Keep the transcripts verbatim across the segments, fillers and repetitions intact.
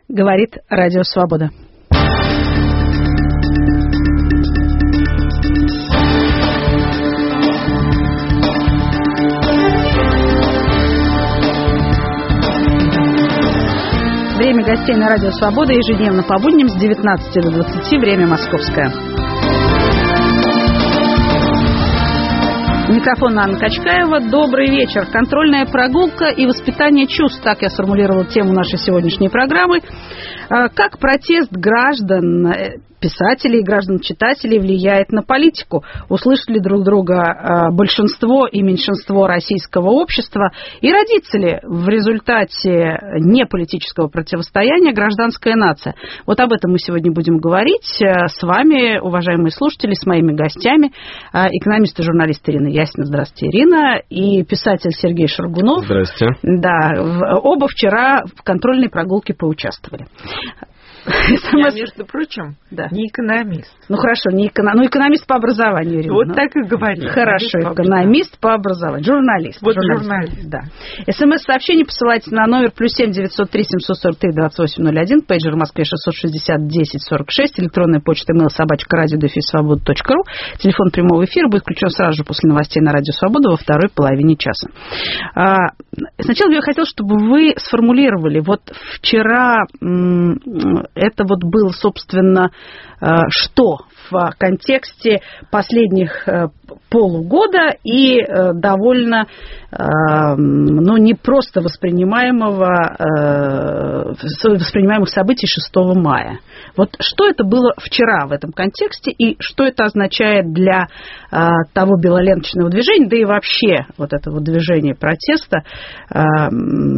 Говорит Радио Свобода. Время гостей на Радио Свобода ежедневно по будням с девятнадцати до двадцати, время московское. Микрофон Анна Качкаева. Добрый вечер. Контрольная прогулка и воспитание чувств. Так я сформулировала тему нашей сегодняшней программы. Как протест граждан, писателей, граждан-читателей влияет на политику? Услышали друг друга большинство и меньшинство российского общества? И родится ли в результате неполитического противостояния гражданская нация? Вот об этом мы сегодня будем говорить с вами, уважаемые слушатели, с моими гостями. Экономист и журналист Ирина Ясина. Здравствуйте, Ирина. И писатель Сергей Шаргунов. Здравствуйте. Да, оба вчера в контрольной прогулке поучаствовали. Я, между прочим, да. не экономист. Ну, хорошо, не эконом... ну, экономист по образованию, Ирина. Вот ну. так и говори. Хорошо, экономист по образованию. Журналист. Вот журналист. журналист. Да. СМС-сообщение посылайте на номер плюс семь девятьсот три семьсот сорок три двадцать восемь ноль один, пейджер в Москве шестьсот шестьдесят десять сорок шесть, электронная почта email собачка радио дефис свобода точка ру, телефон прямого эфира будет включен сразу же после новостей на Радио Свобода во второй половине часа. А, сначала я хотела, чтобы вы сформулировали, вот вчера м- это вот было, собственно, что в контексте последних полугода и довольно, ну, не просто воспринимаемого, воспринимаемых событий шестого мая. Вот что это было вчера в этом контексте и что это означает для того белоленточного движения, да и вообще вот этого движения протеста, то,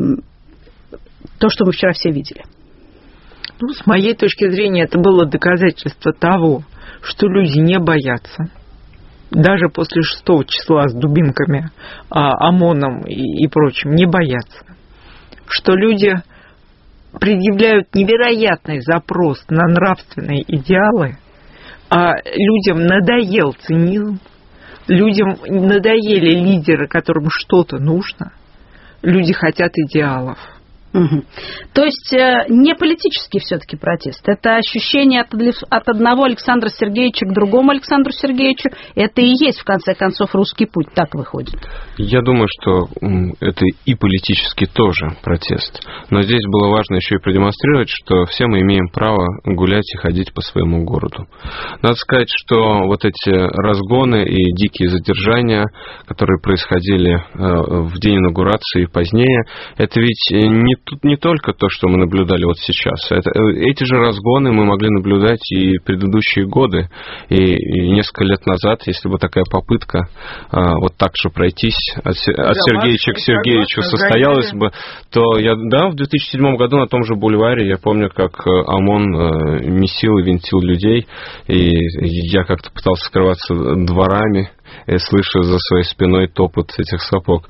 что мы вчера все видели? Ну, с моей точки зрения, это было доказательство того, что люди не боятся. Даже после шестого числа с дубинками, ОМОНом и, и прочим, не боятся. Что люди предъявляют невероятный запрос на нравственные идеалы, а людям надоел цинизм, людям надоели лидеры, которым что-то нужно, люди хотят идеалов. Угу. То есть не политический все-таки протест. Это ощущение от, от одного Александра Сергеевича к другому Александру Сергеевичу. Это и есть, в конце концов, русский путь. Так выходит. Я думаю, что это и политический тоже протест. Но здесь было важно еще и продемонстрировать, что все мы имеем право гулять и ходить по своему городу. Надо сказать, что вот эти разгоны и дикие задержания, которые происходили в день инаугурации и позднее, это ведь не тут не только то, что мы наблюдали вот сейчас. Это, эти же разгоны мы могли наблюдать и предыдущие годы. И, и несколько лет назад, если бы такая попытка а, вот так же пройтись от, от Сергеевича к Сергеевичу состоялась бы, то я, да, в две тысячи седьмом году на том же бульваре я помню, как ОМОН а, месил и винтил людей, и я как-то пытался скрываться дворами, слыша за своей спиной топот этих сапог.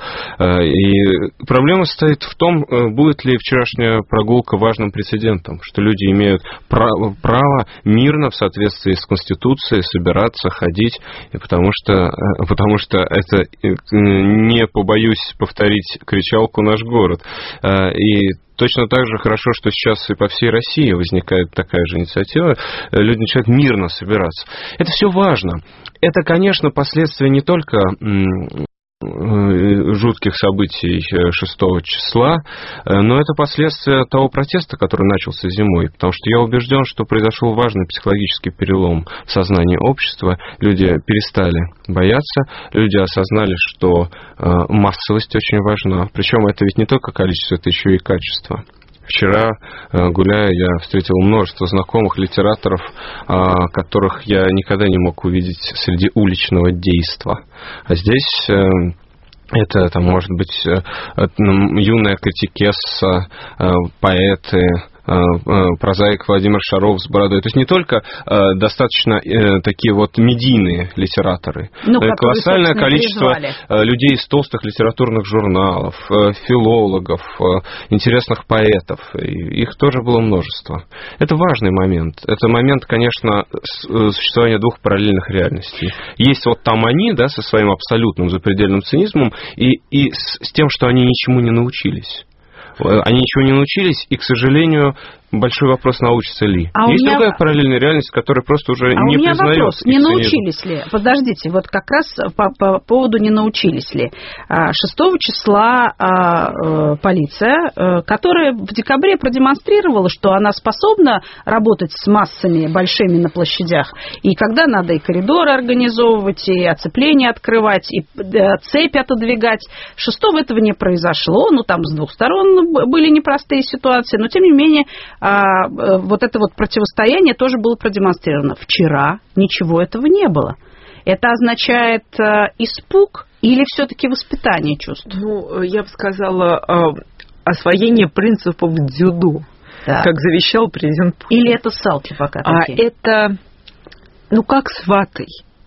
И проблема состоит в том, будет ли вчерашняя прогулка важным прецедентом, что люди имеют право, право мирно в соответствии с Конституцией собираться, ходить, потому что, потому что это, не побоюсь повторить кричалку, наш город. И точно так же хорошо, что сейчас и по всей России возникает такая же инициатива. Люди начинают мирно собираться. Это все важно. Это, конечно, последствия не только жутких событий шестого числа, но это последствия того протеста, который начался зимой. Потому что я убежден, что произошел важный психологический перелом в сознании общества. Люди перестали бояться, люди осознали, что массовость очень важна. Причем это ведь не только количество, это еще и качество. Вчера, гуляя, я встретил множество знакомых литераторов, которых я никогда не мог увидеть среди уличного действа. А здесь это, там, может быть, юная критикесса, поэты, прозаик Владимир Шаров с бородой. То есть не только э, достаточно э, такие вот медийные литераторы, ну, но и колоссальное количество э, людей из толстых литературных журналов, э, филологов, э, интересных поэтов. И их тоже было множество. Это важный момент. Это момент, конечно, существования двух параллельных реальностей. Есть вот там они, да, со своим абсолютным запредельным цинизмом и, и с, с тем, что они ничему не научились. Они ничего не научились, и, к сожалению, большой вопрос, научится ли. А Есть меня... другая параллельная реальность, которая просто уже а не признает. А у меня признает вопрос, не научились ли? Подождите, вот как раз по, по поводу не научились ли. шестого числа полиция, которая в декабре продемонстрировала, что она способна работать с массами большими на площадях, и когда надо и коридоры организовывать, и оцепление открывать, и цепь отодвигать. Шестого этого не произошло, ну там с двух сторон были непростые ситуации, но тем не менее вот это вот противостояние тоже было продемонстрировано. Вчера ничего этого не было. Это означает испуг или все-таки воспитание чувств? Ну, я бы сказала, освоение принципов дзюдо, так. как завещал президент Путин. Или это салки пока а такие? Это, ну, как с ватой.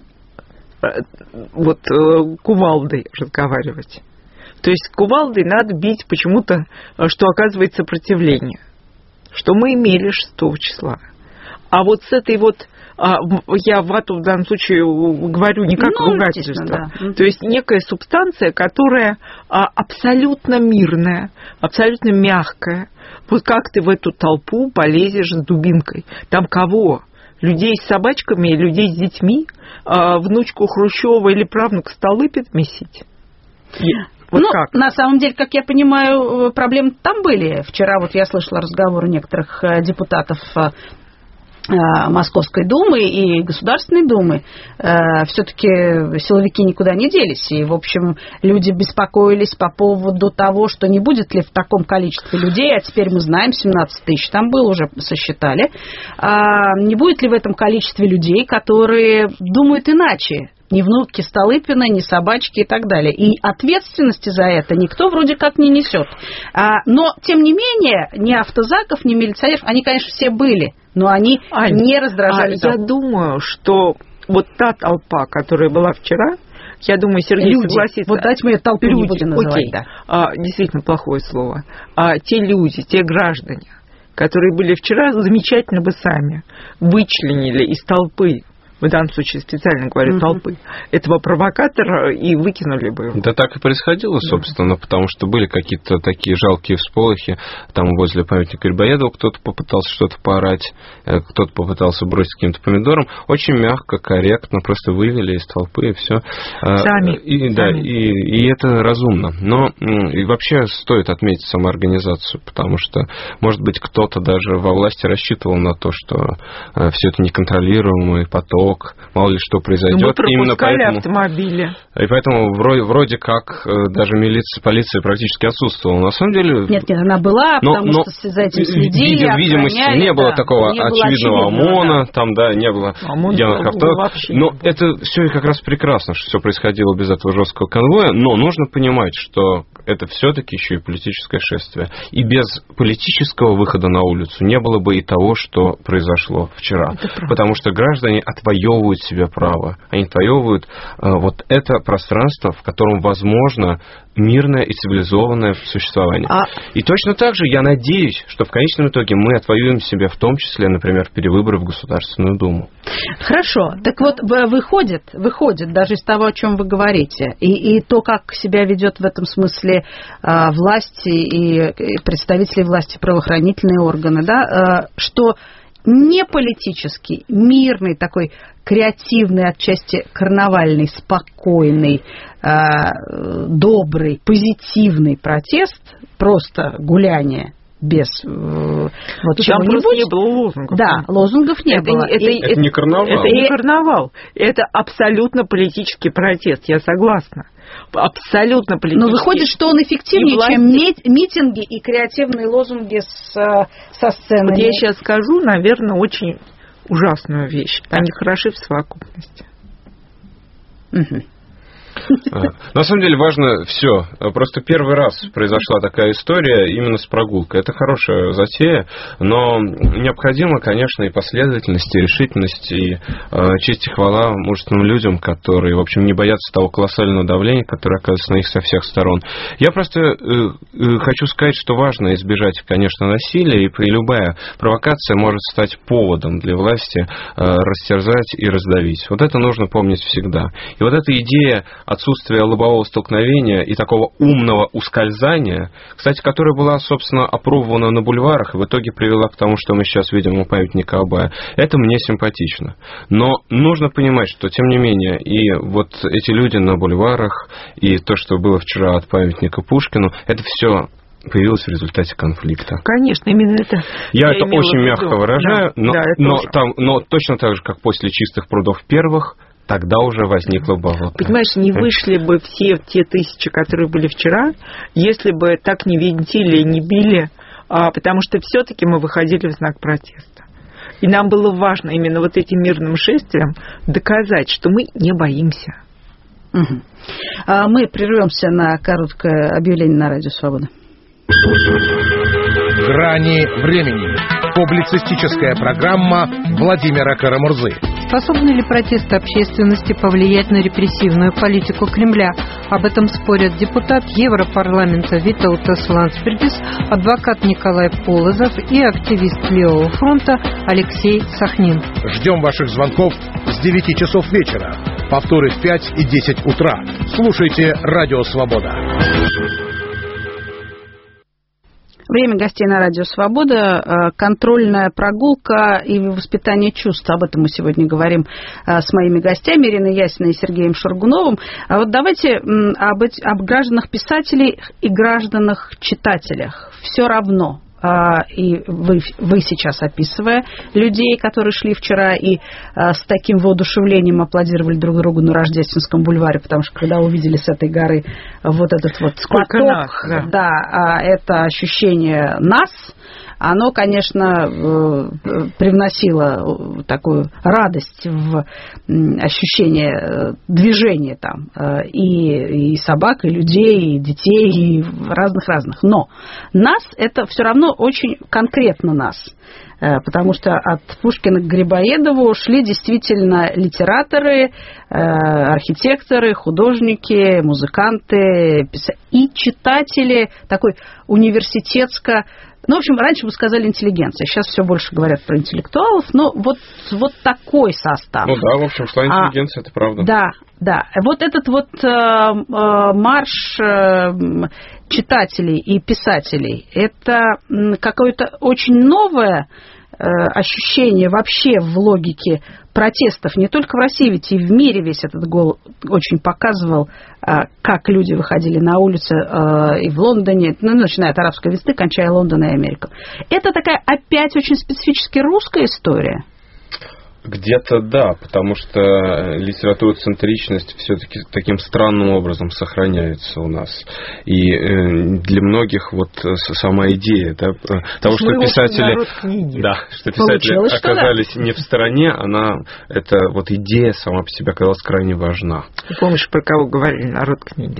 Вот кувалдой разговаривать. То есть кувалдой надо бить почему-то, что оказывает сопротивление. Что мы имели шестого числа. А вот с этой вот, я вату в данном случае говорю не как ну, ругательство, да. То есть некая субстанция, которая абсолютно мирная, абсолютно мягкая. Вот как ты в эту толпу полезешь с дубинкой? Там кого? Людей с собачками, людей с детьми? Внучку Хрущева или правнук Столыпина месить? Вот ну, как? На самом деле, как я понимаю, проблемы там были. Вчера вот я слышала разговоры некоторых депутатов Московской Думы и Государственной Думы. Все-таки силовики никуда не делись. И, в общем, люди беспокоились по поводу того, что не будет ли в таком количестве людей, а теперь мы знаем, семнадцать тысяч там было, уже сосчитали, не будет ли в этом количестве людей, которые думают иначе. Ни внуки Столыпина, ни собачки и так далее. И ответственности за это никто вроде как не несет. Но, тем не менее, ни автозаков, ни милиционеров, они, конечно, все были, но они Ань, не раздражали. А я думаю, что вот та толпа, которая была вчера, я думаю, Сергей люди. согласится. Вот давайте мы ее толпу люди. не будем называть. Окей. Да. А, действительно плохое слово. А те люди, те граждане, которые были вчера, замечательно бы сами вычленили из толпы, в данном случае специально говорю, толпы, этого провокатора и выкинули бы его. Да так и происходило, собственно, потому что были какие-то такие жалкие всполохи. Там возле памятника Грибоедову кто-то попытался что-то поорать, кто-то попытался бросить каким-то помидором. Очень мягко, корректно, просто вывели из толпы и все. Сами. И, Сами. Да, и, и это разумно. Но и вообще стоит отметить самоорганизацию, потому что, может быть, кто-то даже во власти рассчитывал на то, что все это неконтролируемый поток, мало ли что произойдет. Ну, мы именно поэтому автомобили. И поэтому вроде, вроде как даже милиция, полиция практически отсутствовала. На самом деле... Нет, нет, она была, но, потому но что за этим следили, видим, видимости не было да, такого не очевидного было очевидного, ОМОНа, да. там, да, не было явных авто. Но это все как раз прекрасно, что все происходило без этого жесткого конвоя, но нужно понимать, что это все-таки еще и политическое шествие. И без политического выхода на улицу не было бы и того, что произошло вчера. Потому что граждане отвоевывают себе право. Они отвоевывают э, вот это пространство, в котором возможно мирное и цивилизованное существование. А... И точно так же я надеюсь, что в конечном итоге мы отвоюем себе в том числе, например, перевыборы в Государственную Думу. Хорошо. Так вот, выходит, выходит даже из того, о чем вы говорите, и, и то, как себя ведет в этом смысле э, власти и, и представители власти, правоохранительные органы, да, э, что не политический, мирный, такой креативный, отчасти карнавальный, спокойный, э, добрый, позитивный протест, просто гуляние без э, вот чего-нибудь. Не было лозунгов. Да, лозунгов не это, было. Это, и, это, это не карнавал. Это не карнавал. Это абсолютно политический протест, я согласна. Абсолютно политический. Но выходит, что он эффективнее, власти... чем митинги и креативные лозунги с, со сцены. Вот я сейчас скажу, наверное, очень ужасную вещь. Они хороши в совокупности. Угу. На самом деле важно все. Просто первый раз произошла такая история именно с прогулкой. Это хорошая затея, но необходимо, конечно, и последовательность, и решительность, и э, честь и хвала мужественным людям, которые, в общем, не боятся того колоссального давления, которое оказывается на них со всех сторон. Я просто э, э, хочу сказать, что важно избежать, конечно, насилия, и, и любая провокация может стать поводом для власти э, растерзать и раздавить. Вот это нужно помнить всегда. И вот эта идея о отсутствие лобового столкновения и такого умного ускользания, кстати, которое была, собственно, опробована на бульварах и в итоге привела к тому, что мы сейчас видим у памятника Абая. Это мне симпатично. Но нужно понимать, что, тем не менее, и вот эти люди на бульварах, и то, что было вчера от памятника Пушкину, это все появилось в результате конфликта. Конечно, именно это. Я, я это очень мягко выражаю, да, но, да, но, там, но точно так же, как после чистых прудов первых, тогда уже возникло болото. Понимаешь, не вышли бы все те тысячи, которые были вчера, если бы так не винтили, не били, а, потому что все-таки мы выходили в знак протеста. И нам было важно именно вот этим мирным шествием доказать, что мы не боимся. Угу. А мы прервемся на короткое объявление на Радио Свобода. Грани времени. Публицистическая программа Владимира Карамурзы. Способны ли протесты общественности повлиять на репрессивную политику Кремля? Об этом спорят депутат Европарламента Витаутас Ландсбергис, адвокат Николай Полозов и активист Левого фронта Алексей Сахнин. Ждем ваших звонков с девяти часов вечера. Повторы в пять и десять утра. Слушайте Радио Свобода. Время гостей на Радио Свобода, контрольная прогулка и воспитание чувств. Об этом мы сегодня говорим с моими гостями Ириной Ясиной и Сергеем Шургуновым. А вот давайте об, об гражданах-писателях и гражданах-читателях. Все равно. И вы, вы сейчас, описывая людей, которые шли вчера и а, с таким воодушевлением аплодировали друг другу на Рождественском бульваре, потому что когда увидели с этой горы вот этот вот сколько нас, да, да а, это ощущение нас, оно, конечно, привносило такую радость в ощущение движения там и, и собак, и людей, и детей, и разных-разных. Но нас это все равно очень конкретно нас. Потому что от Пушкина к Грибоедову шли действительно литераторы, архитекторы, художники, музыканты и читатели такой университетско. Ну, в общем, раньше бы сказали интеллигенция, сейчас все больше говорят про интеллектуалов, но вот, вот такой состав. Ну да, в общем, шла интеллигенция, а, это правда. Да, да. Вот этот вот э, э, марш э, читателей и писателей, это какое-то очень новое э, ощущение вообще в логике протестов, не только в России, ведь и в мире весь этот гол очень показывал, как люди выходили на улицы и в Лондоне, ну, начиная от арабской весны, кончая Лондоном и Америкой. Это такая опять очень специфически русская история. Где-то да, потому что литературоцентричность все-таки таким странным образом сохраняется у нас. И для многих вот сама идея, да, того, что писатели, да, что писатели оказались что, да? не в стороне, она, эта вот идея сама по себе оказалась крайне важна. Ты помнишь, про кого говорили народ книги?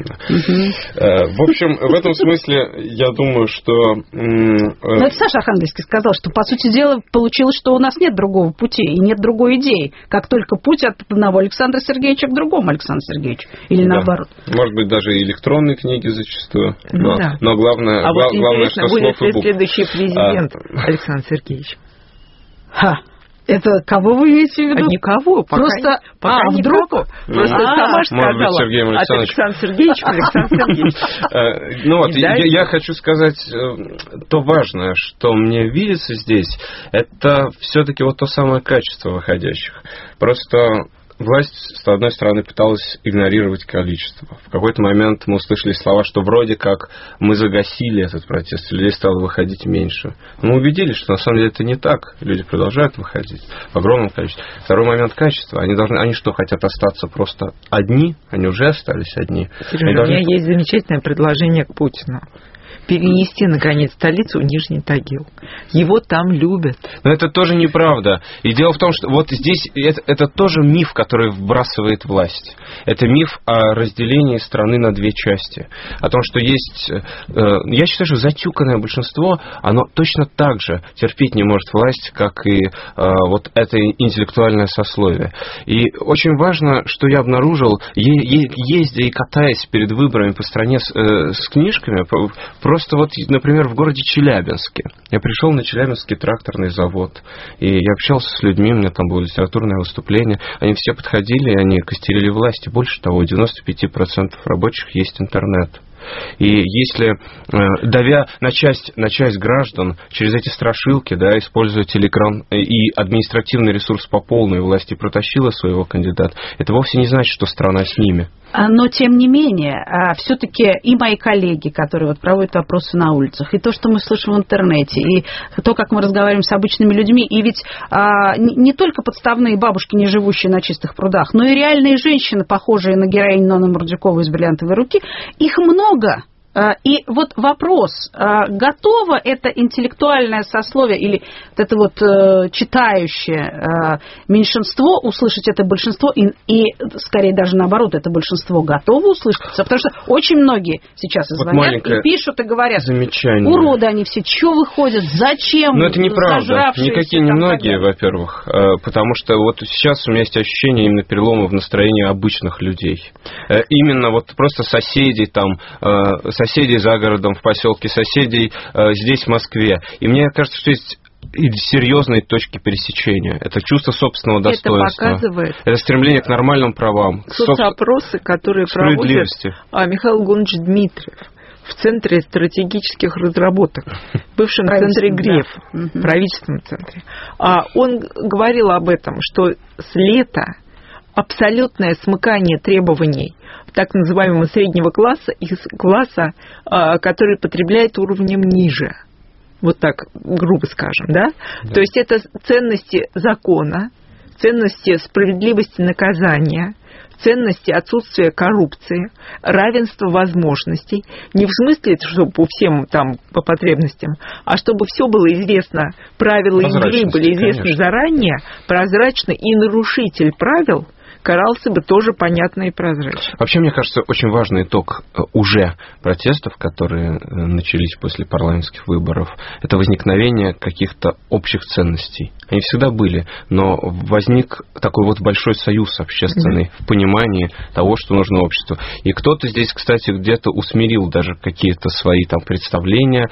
В общем, в этом смысле я думаю, что... Но это Саша Архангельский сказал, что, по сути дела, получилось, что у нас нет другого пути и нет другого идеи, как только путь от одного Александра Сергеевича к другому Александру Сергеевичу, или да. наоборот. Может быть, даже и электронные книги зачастую. Ну, но, да. но главное, а гла- вот главное, что будет слов и букв. следующий президент а... Александр Сергеевич. Ха! Это кого вы имеете в виду? А никого. Пока, Просто, пока а, вдруг? Никого. Просто а, сама же сказала. Сергеем от Александра Сергеевича Александр Сергеевич. Ну вот, я хочу сказать, то важное, что мне видится здесь, это все-таки вот то самое качество выходящих. Просто... Власть, с одной стороны, пыталась игнорировать количество. В какой-то момент мы услышали слова, что вроде как мы загасили этот протест, людей стало выходить меньше. Мы убедились, что на самом деле это не так. Люди продолжают выходить в огромном количестве. Второй момент — качества. Они должны, они что, хотят остаться просто одни? Они уже остались одни. Сережа, у должны... меня есть замечательное предложение к Путину. Перенести, наконец, столицу в Нижний Тагил. Его там любят. Но это тоже неправда. И дело в том, что вот здесь это, это тоже миф, который вбрасывает власть. Это миф о разделении страны на две части. О том, что есть... Э, я считаю, что затюканное большинство, оно точно так же терпеть не может власть, как и э, вот это интеллектуальное сословие. И очень важно, что я обнаружил, е- е- ездя и катаясь перед выборами по стране с, э, с книжками, Просто вот, например, в городе Челябинске. Я пришел на Челябинский тракторный завод, и я общался с людьми, у меня там было литературное выступление. Они все подходили, и они костерили власти. Больше того, у девяноста пяти процентов рабочих есть интернет. И если, давя на часть, на часть граждан через эти страшилки, да, используя телеэкран и административный ресурс по полной, власти протащила своего кандидата, это вовсе не значит, что страна с ними. Но, тем не менее, все-таки и мои коллеги, которые вот проводят опросы на улицах, и то, что мы слышим в интернете, и то, как мы разговариваем с обычными людьми, и ведь а, не только подставные бабушки, не живущие на чистых прудах, но и реальные женщины, похожие на героиню Нонны Мордюковой из «Бриллиантовой руки», их много. И вот вопрос, готово это интеллектуальное сословие или вот это вот читающее меньшинство услышать это большинство, и, и скорее даже наоборот, это большинство готово услышаться, потому что очень многие сейчас и звонят, вот и пишут, и говорят, замечание. Уроды они все, что выходят, зачем? Но это неправда, никакие не многие, во-первых, потому что вот сейчас у меня есть ощущение именно перелома в настроении обычных людей. Именно вот просто соседей там, соседей за городом, в поселке, соседей э, здесь, в Москве. И мне кажется, что есть серьезные точки пересечения. Это чувство собственного достоинства. Это показывает. Это стремление к нормальным правам. Соцопросы, которые проводит а, Михаил Гунович Дмитриев в Центре стратегических разработок, бывшем центре ГРЕФ, да. правительственном центре. А, он говорил об этом, что с лета абсолютное смыкание требований так называемого среднего класса из класса, который потребляет уровнем ниже. Вот так, грубо скажем, да? да? То есть это ценности закона, ценности справедливости наказания, ценности отсутствия коррупции, равенства возможностей. Не в смысле, чтобы по всем там по потребностям, а чтобы все было известно, правила игры были известны конечно. заранее, прозрачно, и нарушитель правил карался бы тоже понятно и прозрачно. Вообще, мне кажется, очень важный итог уже протестов, которые начались после парламентских выборов, это возникновение каких-то общих ценностей. Они всегда были, но возник такой вот большой союз общественный mm-hmm. в понимании того, что нужно обществу. И кто-то здесь, кстати, где-то усмирил даже какие-то свои там представления,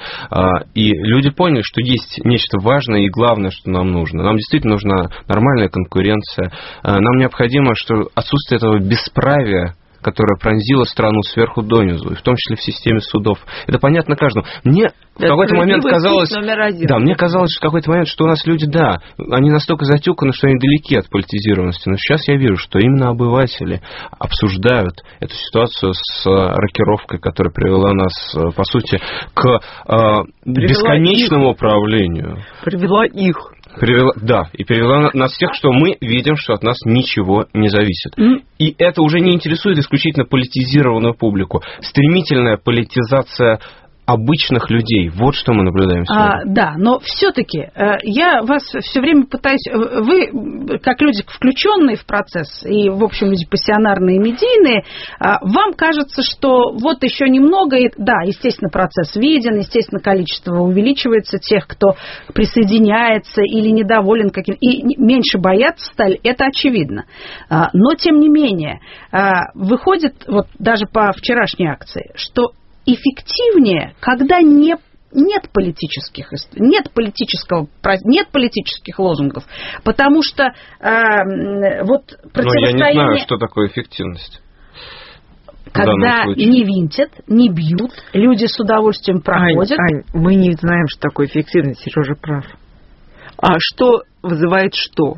и люди поняли, что есть нечто важное и главное, что нам нужно. Нам действительно нужна нормальная конкуренция, нам необходимо, что отсутствие этого бесправия, которое пронзило страну сверху донизу, и в том числе в системе судов. Это понятно каждому. Мне в какой-то момент казалось... Да, мне казалось, что в какой-то момент, что у нас люди, да, они настолько затюканы, что они далеки от политизированности. Но сейчас я вижу, что именно обыватели обсуждают эту ситуацию с рокировкой, которая привела нас, по сути, к э, бесконечному их. управлению. Привела их. Привела, да, и перевела нас всех, что мы видим, что от нас ничего не зависит. Mm. И это уже не интересует исключительно политизированную публику. Стремительная политизация обычных людей. Вот что мы наблюдаем сегодня. А, да, но все-таки э, я вас все время пытаюсь... Вы, как люди, включенные в процесс, и, в общем, люди пассионарные и медийные, э, вам кажется, что вот еще немного... И, да, естественно, процесс виден, естественно, количество увеличивается тех, кто присоединяется или недоволен каким... И меньше боятся стали, это очевидно. Э, но, тем не менее, э, выходит, вот даже по вчерашней акции, что эффективнее, когда не, нет политических, нет политического, нет политических лозунгов, потому что э, вот противостояние... Но я не знаю, что такое эффективность. Когда не винтят, не бьют, люди с удовольствием проходят. Ань, Ань, мы не знаем, что такое эффективность, Сережа прав. А что вызывает что?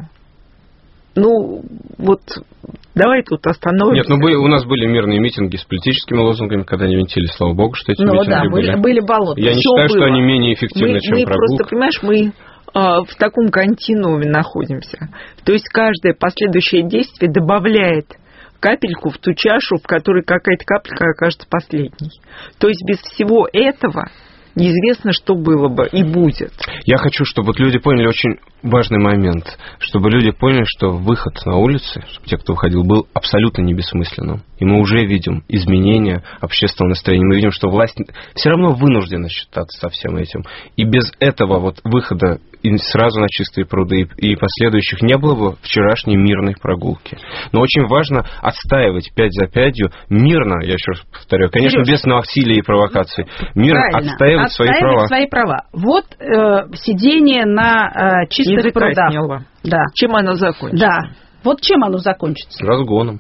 Ну, вот давай тут остановимся. Нет, ну были, у нас были мирные митинги с политическими лозунгами, когда не винтили, слава богу, что эти ну, митинги да, были. Ну да, были болота. Я не Всё считаю, было. что они менее эффективны, мы, чем мы прогулка. Просто, понимаешь, мы а, в таком континууме находимся. То есть каждое последующее действие добавляет капельку в ту чашу, в которой какая-то капелька окажется последней. То есть без всего этого... неизвестно, что было бы и будет. Я хочу, чтобы вот люди поняли очень важный момент. Чтобы люди поняли, что выход на улицы, чтобы те, кто выходил, был абсолютно не бессмысленным. И мы уже видим изменения общественного настроения. Мы видим, что власть все равно вынуждена считаться со всем этим. И без этого вот выхода и сразу на чистые пруды, и последующих, не было бы вчерашней мирной прогулки. Но очень важно отстаивать пять за пятью мирно, я еще раз повторю, конечно, Сереж, без насилия и провокаций, мирно правильно, отстаивать свои права. свои права. Вот э, сидение на э, чистых Языка прудах. Сняла. Да. Чем оно закончится? Да. Вот чем оно закончится? Разгоном.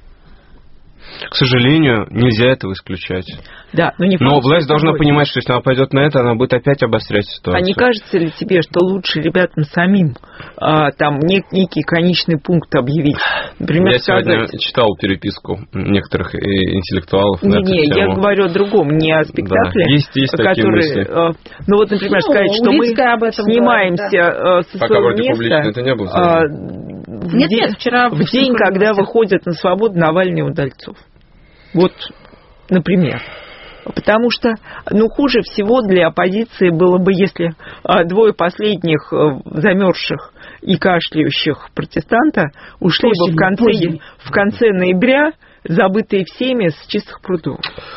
К сожалению, нельзя этого исключать. Да, но не но власть должна понимать, что если она пойдет на это, она будет опять обострять ситуацию. А не кажется ли тебе, что лучше ребятам самим а, там нек- некий конечный пункт объявить? Например, я сказать... сегодня читал переписку некоторых интеллектуалов на не, эту не, тему. я говорю о другом, не о спектакле. Да. Есть, есть такие который, мысли. А, ну вот, например, ну, сказать, что мы снимаемся говорит, да. со Пока своего вроде места. Публично это не было. А, в нет, день, нет, вчера в день, когда выходят на свободу Навальный и Удальцов. Вот, например. Потому что, ну, хуже всего для оппозиции было бы, если а, двое последних а, замерзших и кашляющих протестанта ушли бы в конце, в конце ноября, забытые всеми, с чистых прудов.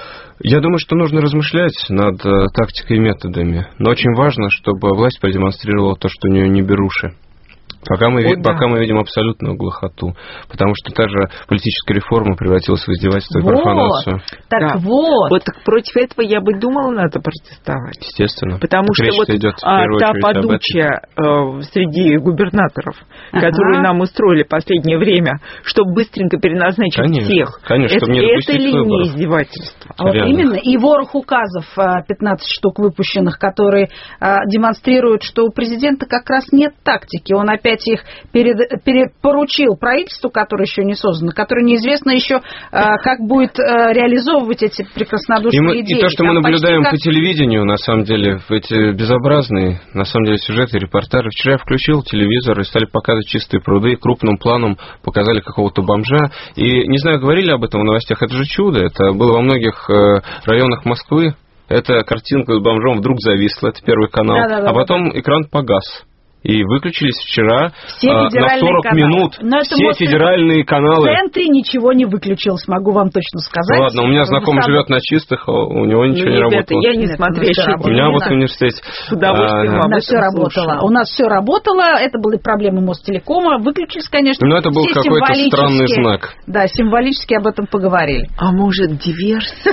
Я думаю, что нужно размышлять над э, тактикой и методами. Но очень важно, чтобы власть продемонстрировала то, что у нее не беруши. Пока мы, О, да. пока мы видим абсолютную глухоту. Потому что та же политическая реформа превратилась в издевательство и вот, профанацию. Так да. вот. Вот так против этого я бы думала, надо протестовать. Естественно. Потому так что вот идет, а, та подучая э, среди губернаторов, ага. которую нам устроили в последнее время, чтобы быстренько переназначить конечно, всех, конечно, это, не это ли выборов. не издевательство? А вот именно. И ворох указов, пятнадцать штук выпущенных, которые демонстрируют, что у президента как раз нет тактики. Он опять их перед, поручил правительству, которое еще не создано, которое неизвестно еще, как будет реализовывать эти прекраснодушные и мы, идеи. И то, что Там мы наблюдаем как... по телевидению, на самом деле, эти безобразные, на самом деле, сюжеты, репортажи. Вчера я включил телевизор и стали показывать чистые пруды, крупным планом показали какого-то бомжа. И, не знаю, говорили об этом в новостях, это же чудо. Это было во многих районах Москвы. Эта картинка с бомжом вдруг зависла, это Первый канал, да, да, да, а потом да. экран погас. И выключились вчера а, на сорок каналы. Минут все федеральные каналы. В центре ничего не выключилось, могу вам точно сказать. Ладно, у меня знакомый сам... живет на чистых, у него ничего ну, не ребята, работало. Я не смотрящая. У меня вот в университете. С удовольствием а, у нас все работало. У нас все работало, это были проблемы Мостелекома. Выключились, конечно. Но это был какой-то странный знак. Да, символически об этом поговорили. А может, диверсия?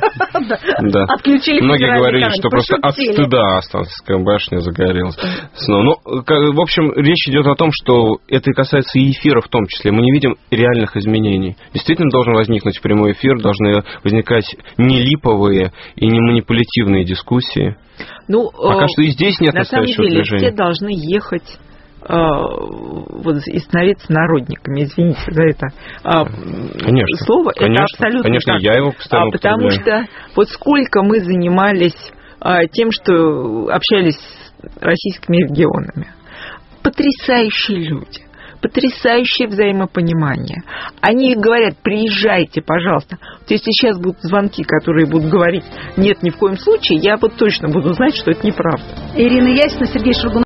Да. Отключили. Многие говорили, что просто от стыда Останкинская башня загорелась. Но в общем, речь идет о том, что это касается и эфира в том числе. Мы не видим реальных изменений. Действительно должен возникнуть прямой эфир, должны возникать не липовые и не манипулятивные дискуссии. Ну, пока что и здесь нет на настоящего самом деле, движения. Все должны ехать вот, и становиться народниками, извините за это конечно, слово. Конечно, это абсолютно конечно, так. Я его постоянно Потому что вот сколько мы занимались тем, что общались с российскими регионами. Потрясающие люди. Потрясающее взаимопонимание. Они говорят, приезжайте, пожалуйста. Вот если сейчас будут звонки, которые будут говорить, нет, ни в коем случае, я вот точно буду знать, что это неправда. Ирина Ясина, Сергей Шургунов.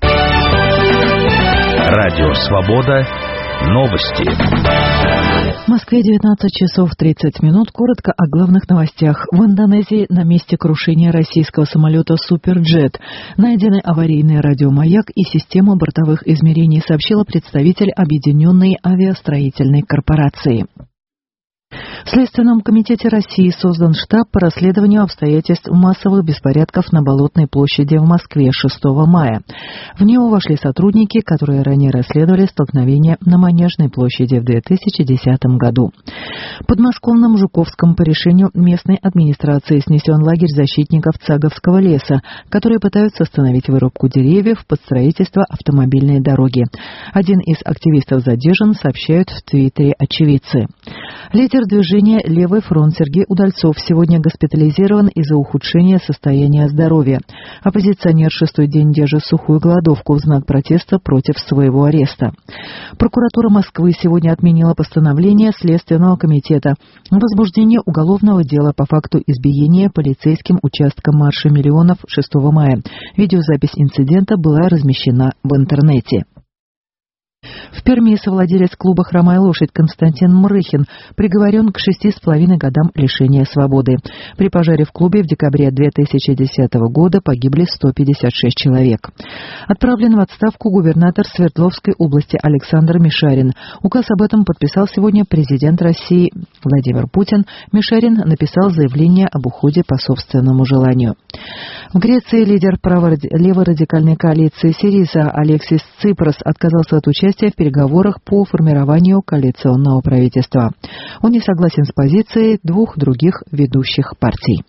Радио «Свобода». Новости. В Москве девятнадцать часов тридцать минут. Коротко о главных новостях. В Индонезии на месте крушения российского самолета «Суперджет» найдены аварийный радиомаяк и система бортовых измерений, сообщила представитель Объединенной авиастроительной корпорации. В Следственном комитете России создан штаб по расследованию обстоятельств массовых беспорядков на Болотной площади в Москве шестого мая. В него вошли сотрудники, которые ранее расследовали столкновение на Манежной площади в две тысячи десятом году. В подмосковном Жуковском по решению местной администрации снесен лагерь защитников Цаговского леса, которые пытаются остановить вырубку деревьев под строительство автомобильной дороги. Один из активистов задержан, сообщают в Твиттере очевидцы. Лидер движения «Левый фронт» Сергей Удальцов сегодня госпитализирован из-за ухудшения состояния здоровья. Оппозиционер шестой день держит сухую голодовку в знак протеста против своего ареста. Прокуратура Москвы сегодня отменила постановление Следственного комитета о возбуждении уголовного дела по факту избиения полицейским участком марша миллионов шестого мая. Видеозапись инцидента была размещена в интернете. В Перми совладелец клуба «Хромая лошадь» Константин Мрыхин приговорен к шести с половиной годам лишения свободы. При пожаре в клубе в декабре две тысячи десятого года погибли сто пятьдесят шесть человек. Отправлен в отставку губернатор Свердловской области Александр Мишарин. Указ об этом подписал сегодня президент России Владимир Путин. Мишарин написал заявление об уходе по собственному желанию. В Греции лидер право-леворадикальной коалиции «Сириза» Алексис Ципрос отказался от участия в переговорах по формированию коалиционного правительства. Он не согласен с позицией двух других ведущих партий.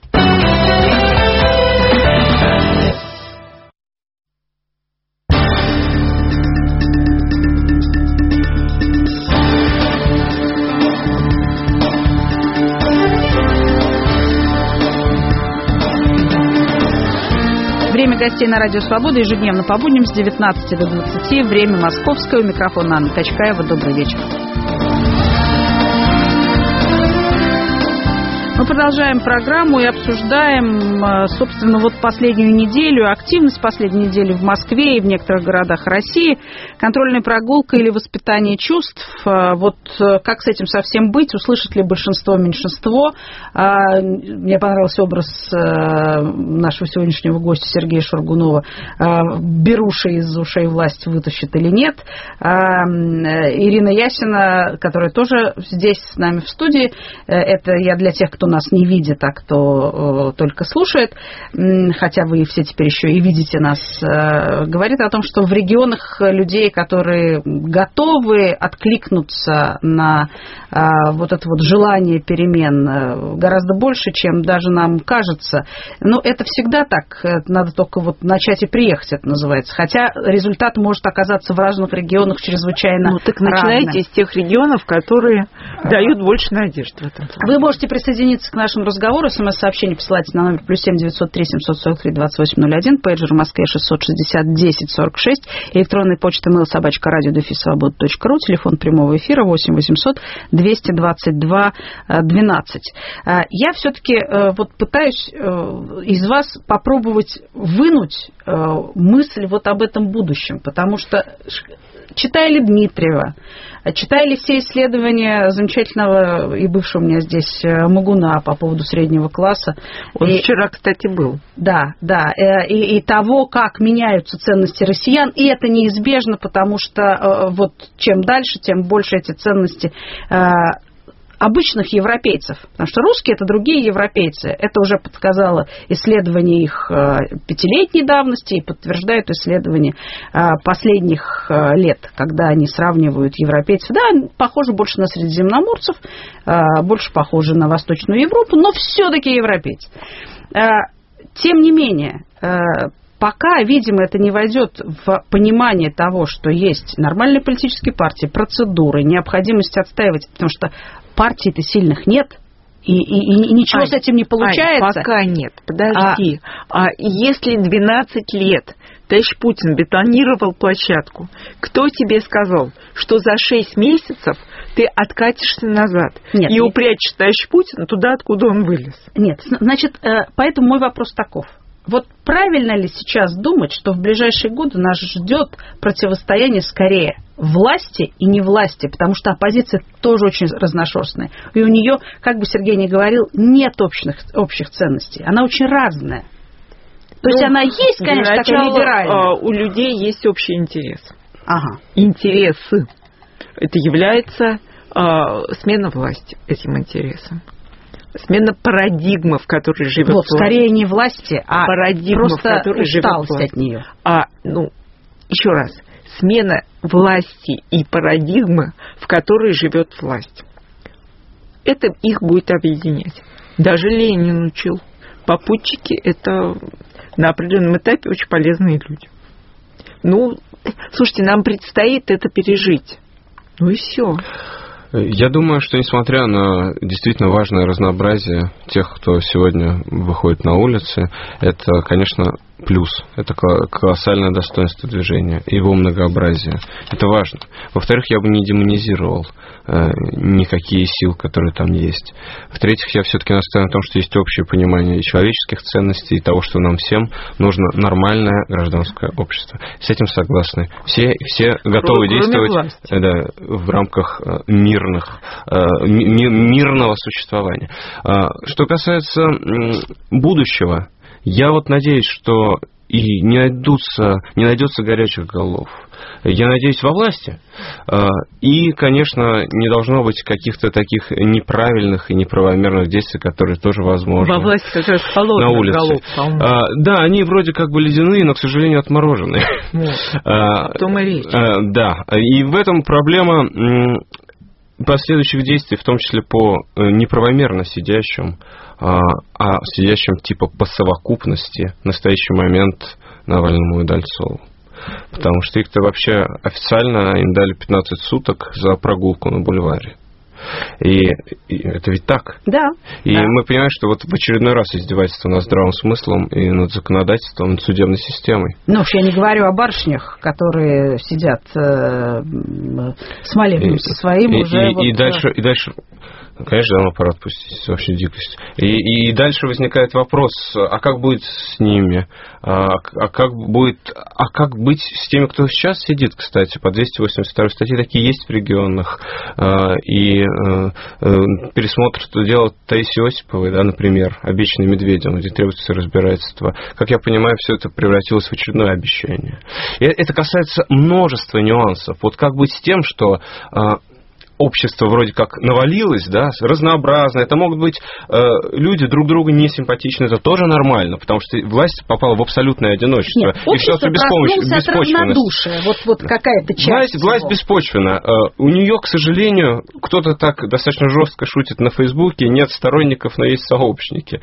Время гостей на Радио Свобода ежедневно по будням с девятнадцати до двадцати. Время московское. У микрофона Анна Качкаева. Добрый вечер. Мы продолжаем программу и обсуждаем, собственно, вот последнюю неделю, активность последней недели в Москве и в некоторых городах России. Контрольная прогулка или воспитание чувств. Вот как с этим совсем быть? Услышит ли большинство, меньшинство? Мне понравился образ нашего сегодняшнего гостя Сергея Шургунова. Беруши из ушей власть вытащит или нет? Ирина Ясина, которая тоже здесь с нами в студии. Это я для тех, кто нас не видит, а кто э, только слушает, хотя вы все теперь еще и видите нас, э, говорит о том, что в регионах людей, которые готовы откликнуться на э, вот это вот желание перемен, э, гораздо больше, чем даже нам кажется. Но это всегда так, надо только вот начать и приехать, это называется. Хотя результат может оказаться в разных регионах чрезвычайно Ну так разным. Начинайте с тех регионов, которые дают больше надежд в этом. Вы можете присоединиться к нашему разговору. СМС-сообщение посылайте на номер плюс семь девятьсот три семьсот сорок три двадцать восемь ноль один, пейджер в Москве шестьсот шестьдесят десять сорок шесть, электронная почта mail собачка радио дефис свобода точка ру, телефон прямого эфира восемь восемьсот двести двадцать два двенадцать. Я все-таки вот пытаюсь из вас попробовать вынуть мысль вот об этом будущем, потому что читали Дмитриева, читали все исследования замечательного и бывшего у меня здесь Магуна по поводу среднего класса. Он и, вчера, кстати, был. Да, да. И, и того, как меняются ценности россиян. И это неизбежно, потому что вот чем дальше, тем больше эти ценности обычных европейцев. Потому что русские – это другие европейцы. Это уже подсказало исследование их пятилетней давности и подтверждают исследования последних лет, когда они сравнивают европейцев. Да, похожи больше на средиземноморцев, больше похожи на Восточную Европу, но все-таки европейцы. Тем не менее, пока, видимо, это не войдет в понимание того, что есть нормальные политические партии, процедуры, необходимость отстаивать, потому что партий-то сильных нет, и, и, и ничего Ань, с этим не получается. Ань, пока нет, подожди. А, а если двенадцать лет товарищ Путин бетонировал площадку, кто тебе сказал, что за шесть месяцев ты откатишься назад нет, и упрячешь товарища Путина туда, откуда он вылез? Нет, значит, поэтому мой вопрос таков. Вот правильно ли сейчас думать, что в ближайшие годы нас ждет противостояние скорее власти и не власти, потому что оппозиция тоже очень разношерстная. И у нее, как бы Сергей ни говорил, нет общих, общих ценностей. Она очень разная. То ну, есть она есть, конечно, такая либеральная. У людей есть общий интерес. Ага. Интересы. Это является э, смена власти этим интересом. Смена парадигмы, в которой живет вот, власть. Скорее не власти, а парадигма, просто в которой живет власть. От нее. А, ну, еще раз. Смена власти и парадигмы, в которой живет власть. Это их будет объединять. Даже Ленин учил. Попутчики – это на определенном этапе очень полезные люди. Ну, слушайте, нам предстоит это пережить. Ну и все. Я думаю, что несмотря на действительно важное разнообразие тех, кто сегодня выходит на улицы, это, конечно, плюс, это колоссальное достоинство движения, его многообразие. Это важно. Во-вторых, я бы не демонизировал э, никакие силы, которые там есть. В-третьих, я все-таки настаиваю на том, что есть общее понимание и человеческих ценностей, и того, что нам всем нужно нормальное гражданское общество. С этим согласны. Все, все готовы Кроме действовать э, да, в рамках э, мирных, э, ми- мирного существования. Э, что касается э, будущего, я вот надеюсь, что и не найдутся, не найдется горячих голов. Я надеюсь во власти. И, конечно, не должно быть каких-то таких неправильных и неправомерных действий, которые тоже возможны. Во власти как раз холодных голов. А, да, они вроде как бы ледяные, но, к сожалению, отмороженные. Вот. О том и речь. Да, и в этом проблема последующих действий, в том числе по неправомерно сидящим, а сидящим типа по совокупности в настоящий момент Навальному и Удальцову. Потому что их-то вообще официально им дали пятнадцать суток за прогулку на бульваре. И, и это ведь так. Да. И да. мы понимаем, что вот в очередной раз издевательство над здравым смыслом и над законодательством, над судебной системой. Ну уж я не говорю о барышнях, которые сидят э, с молебнем со своим и, уже. И, вот, и, дальше, и дальше... Конечно, давно пора отпустить, вообще дикость. И, и дальше возникает вопрос, а как будет с ними? А, а, как будет, а как быть с теми, кто сейчас сидит, кстати, по двести восемьдесят второй статье, такие есть в регионах. А, и а, пересмотр дела Таисии Осиповой, да, например, обещанный Медведем, где требуется разбирательство. Как я понимаю, все это превратилось в очередное обещание. И это касается множества нюансов. Вот как быть с тем, что... общество вроде как навалилось, да, разнообразное. Это могут быть э, люди друг другу не симпатичны, это тоже нормально, потому что власть попала в абсолютное одиночество. Нет, и все это беспомощность. От равнодушия. Вот, вот какая-то часть. Власть, власть беспочвенна. Э, у нее, к сожалению, кто-то так достаточно жестко шутит на Фейсбуке, нет сторонников, но есть сообщники.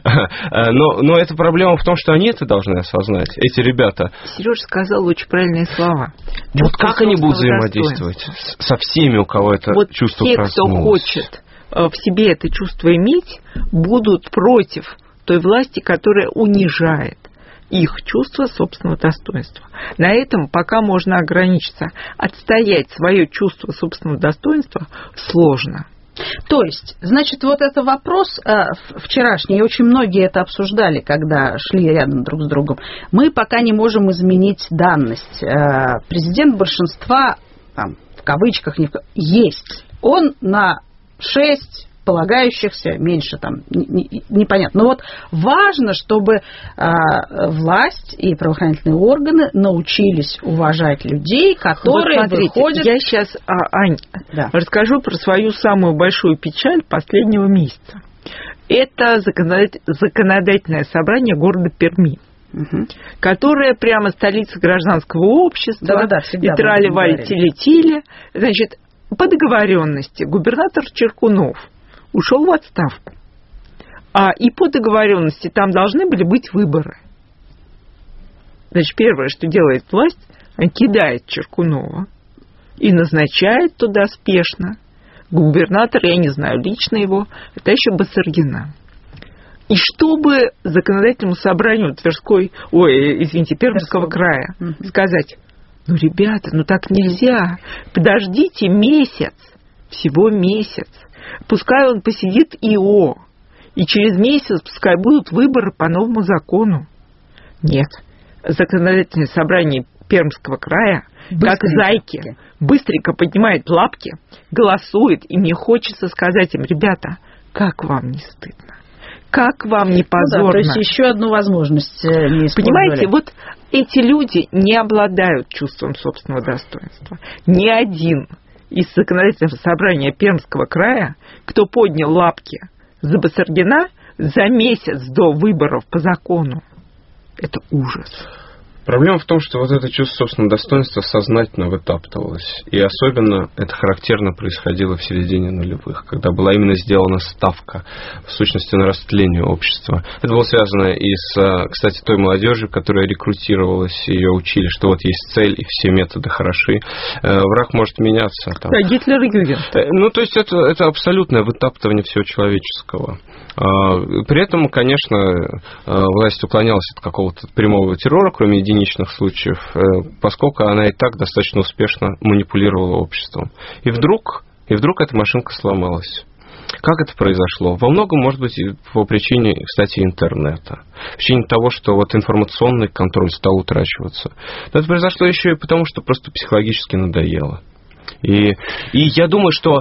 Но, но эта проблема в том, что они это должны осознать, эти ребята. Сережа сказал очень правильные слова. Вот как они будут взаимодействовать со всеми, у кого это вот чувство те, проснулось? кто хочет в себе это чувство иметь, будут против той власти, которая унижает их чувство собственного достоинства. На этом пока можно ограничиться. Отстоять свое чувство собственного достоинства сложно. То есть, значит, вот это вопрос э, вчерашний, и очень многие это обсуждали, когда шли рядом друг с другом. Мы пока не можем изменить данность. Э, президент большинства, там, в кавычках, не в... есть. Он на шесть полагающихся, меньше там, непонятно. Но вот важно, чтобы э, власть и правоохранительные органы научились уважать людей, которые вот смотрите, выходят... Я сейчас, а, Ань, да. расскажу про свою самую большую печаль последнего месяца. Это законодательное собрание города Перми. Угу. Которая прямо столица гражданского общества, да, да, и трали-вали, тили-тили. Значит, по договоренности губернатор Черкунов ушел в отставку. А и по договоренности там должны были быть выборы. Значит, первое, что делает власть, она кидает Черкунова и назначает туда спешно губернатора, я не знаю, лично его, это еще Басаргина. И чтобы законодательному собранию Тверской, ой, извините, Пермского края угу. сказать, ну, ребята, ну так нельзя, подождите месяц, всего месяц, пускай он посидит ИО, и через месяц пускай будут выборы по новому закону. Нет, законодательное собрание Пермского края, быстренько. Как зайки, быстренько поднимает лапки, голосует, и мне хочется сказать им, ребята, как вам не стыдно? Как вам не позорно? Ну да, то есть еще одну возможность не использовали. Понимаете, вот эти люди не обладают чувством собственного достоинства. Ни один из законодательного собрания Пермского края, кто поднял лапки за Басаргина за месяц до выборов по закону, это ужас. Проблема в том, что вот это чувство собственного достоинства сознательно вытаптывалось. И особенно это характерно происходило в середине нулевых, когда была именно сделана ставка, в сущности, на растление общества. Это было связано и с, кстати, той молодежью, которая рекрутировалась, ее учили, что вот есть цель, и все методы хороши. Враг может меняться. Там. Да, Гитлер-Юген. Ну, то есть это, это абсолютное вытаптывание всего человеческого. При этом, конечно, власть уклонялась от какого-то прямого террора, кроме единичных случаев, поскольку она и так достаточно успешно манипулировала обществом. И вдруг, и вдруг эта машинка сломалась. Как это произошло? Во многом, может быть, по причине, кстати, интернета. В причине того, что вот информационный контроль стал утрачиваться. Но это произошло еще и потому, что просто психологически надоело. И, и я думаю, что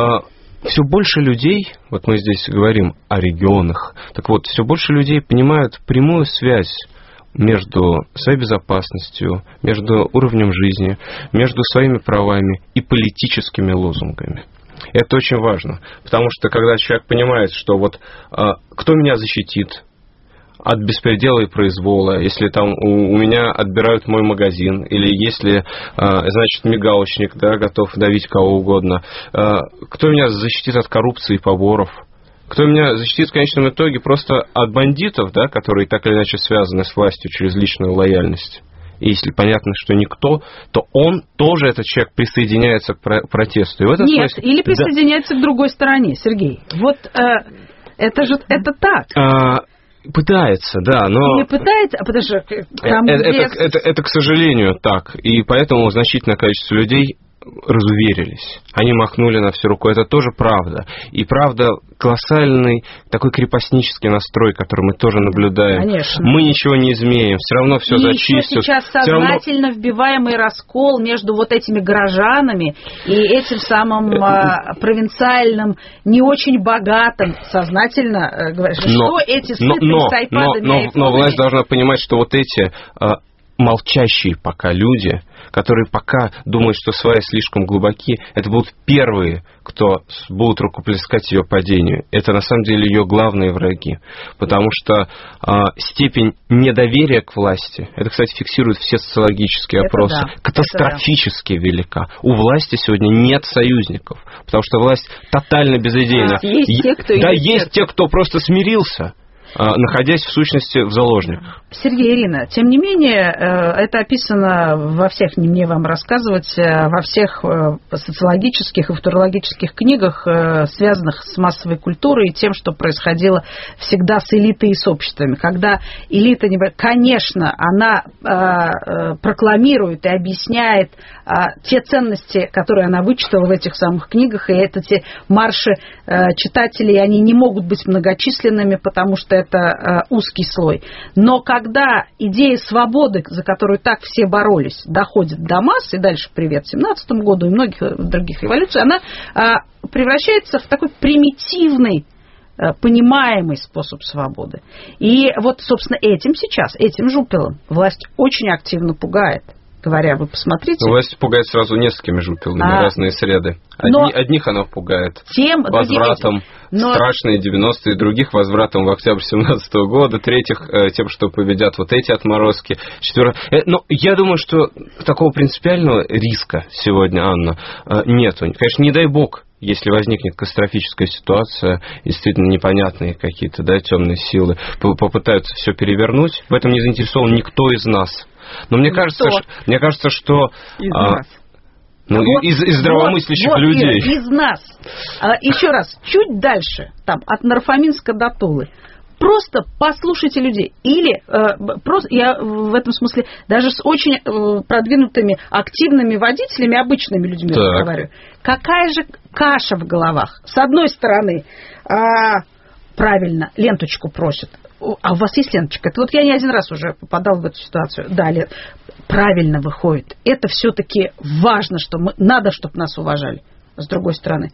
все больше людей, вот мы здесь говорим о регионах, так вот, все больше людей понимают прямую связь между своей безопасностью, между уровнем жизни, между своими правами и политическими лозунгами. Это очень важно, потому что когда человек понимает, что вот кто меня защитит от беспредела и произвола, если там у, у меня отбирают мой магазин, или если, значит, мигалочник, да, готов давить кого угодно, кто меня защитит от коррупции и поборов, кто меня защитит в конечном итоге просто от бандитов, да, которые так или иначе связаны с властью через личную лояльность. И если понятно, что никто, то он тоже, этот человек, присоединяется к про- протесту. И в этом Нет, смысле, или присоединяется да. к другой стороне, Сергей. Вот э, это же это так. А, пытается, да, но... Или пытается, а потому что там это, где... это, это, это, к сожалению, так. И поэтому значительное количество людей разуверились. Они махнули на всю руку. Это тоже правда. И правда, колоссальный такой крепостнический настрой, который мы тоже наблюдаем. Конечно. Мы ничего не изменим. Все равно все и зачистят. И еще сейчас сознательно равно... вбиваемый раскол между вот этими горожанами и этим самым а, провинциальным, не очень богатым, сознательно а, говоришь, что эти сытые но, с айпадами но, но, но власть должна понимать, что вот эти а, молчащие пока люди, которые пока думают, что сваи слишком глубоки, это будут первые, кто будут рукоплескать ее падению. Это на самом деле ее главные враги. Потому что э, степень недоверия к власти, это, кстати, фиксируют все социологические опросы, это да, катастрофически это да. велика. У власти сегодня нет союзников, потому что власть тотально безыдейна. А, есть те, кто да, есть те, кто просто смирился, находясь в сущности в заложниках. Сергей, Ирина, тем не менее, это описано во всех, не мне вам рассказывать, во всех социологических и футурологических книгах, связанных с массовой культурой и тем, что происходило всегда с элитой и с обществами. Когда элита, конечно, она прокламирует и объясняет те ценности, которые она вычитала в этих самых книгах, и эти марши читателей, они не могут быть многочисленными, потому что это э, узкий слой. Но когда идея свободы, за которую так все боролись, доходит до масс, и дальше привет семнадцатому году и многих других революций, она э, превращается в такой примитивный, э, понимаемый способ свободы. И вот, собственно, этим сейчас, этим жупелом власть очень активно пугает. Говоря, вы посмотрите. Власть пугает сразу несколькими жупелами, а, разные среды. Одни, одних она пугает тем, возвратом но... страшные девяностые, других возвратом в октябрь семнадцатого года, третьих тем, что победят вот эти отморозки. Четвер... Но я думаю, что такого принципиального риска сегодня, Анна, нету. Конечно, не дай бог, если возникнет катастрофическая ситуация, действительно непонятные какие-то, да, темные силы попытаются все перевернуть. В этом не заинтересован никто из нас. Но мне кажется, что, мне кажется, что из, а, ну, вот, из, из здравомыслящих вот, людей. Ира, из нас. А, еще раз, чуть дальше, там, от Нарфаминска до Тулы. Просто послушайте людей. Или, э, просто, я в этом смысле, даже с очень э, продвинутыми, активными водителями, обычными людьми разговариваю. Какая же каша в головах? С одной стороны, э, правильно, ленточку просят. А у вас есть ленточка? Это вот я не один раз уже попадал в эту ситуацию. Да, лет. Правильно выходит. Это все-таки важно, что мы, надо, чтобы нас уважали. С другой стороны.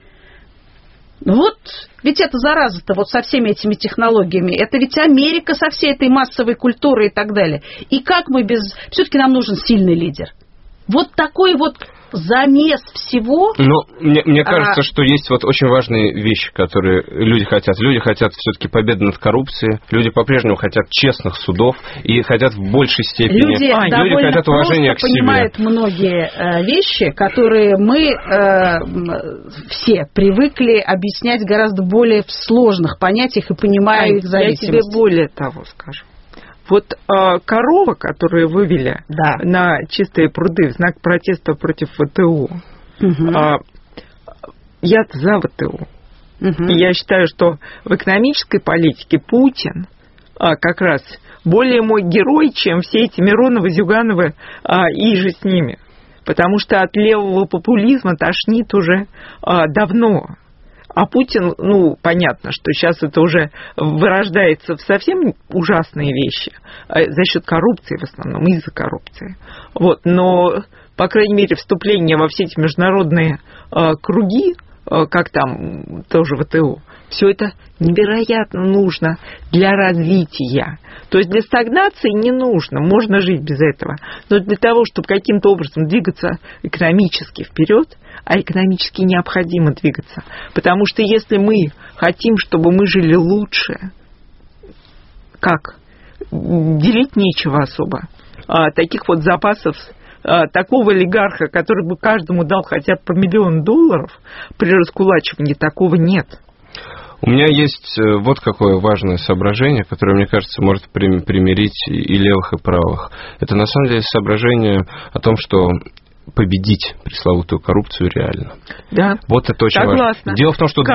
Вот, ведь это зараза-то вот со всеми этими технологиями. Это ведь Америка со всей этой массовой культурой и так далее. И как мы без... Все-таки нам нужен сильный лидер. Вот такой вот замес всего... Но мне, мне кажется, а... что есть вот очень важные вещи, которые люди хотят. Люди хотят все-таки победы над коррупцией, люди по-прежнему хотят честных судов и хотят в большей степени... Люди, а, довольно люди хотят уважения к себе. Понимают многие э, вещи, которые мы э, все привыкли объяснять гораздо более в сложных понятиях и понимая а, их зависимость. Я тебе более того скажу. Вот э, корова, которую вывели да. на чистые пруды в знак протеста против ВТО, угу. э, я за ВТО. Угу. И я считаю, что в экономической политике Путин э, как раз более мой герой, чем все эти Мироновы, Зюгановы э, и же с ними. Потому что от левого популизма тошнит уже э, давно. А Путин, ну, понятно, что сейчас это уже вырождается в совсем ужасные вещи за счет коррупции в основном, из-за коррупции. Вот, но, по крайней мере, вступление во все эти международные э, круги, э, как там тоже ВТО, все это невероятно нужно для развития. То есть для стагнации не нужно, можно жить без этого. Но для того, чтобы каким-то образом двигаться экономически вперед, а экономически необходимо двигаться. Потому что если мы хотим, чтобы мы жили лучше, как? Делить нечего особо. А, таких вот запасов, а, такого олигарха, который бы каждому дал хотя бы по миллион долларов, при раскулачивании такого нет. У меня есть вот какое важное соображение, которое, мне кажется, может примирить и левых, и правых. Это на самом деле соображение о том, что победить пресловутую коррупцию реально. Да. Вот это очень Согласна. важно. Дело в том, что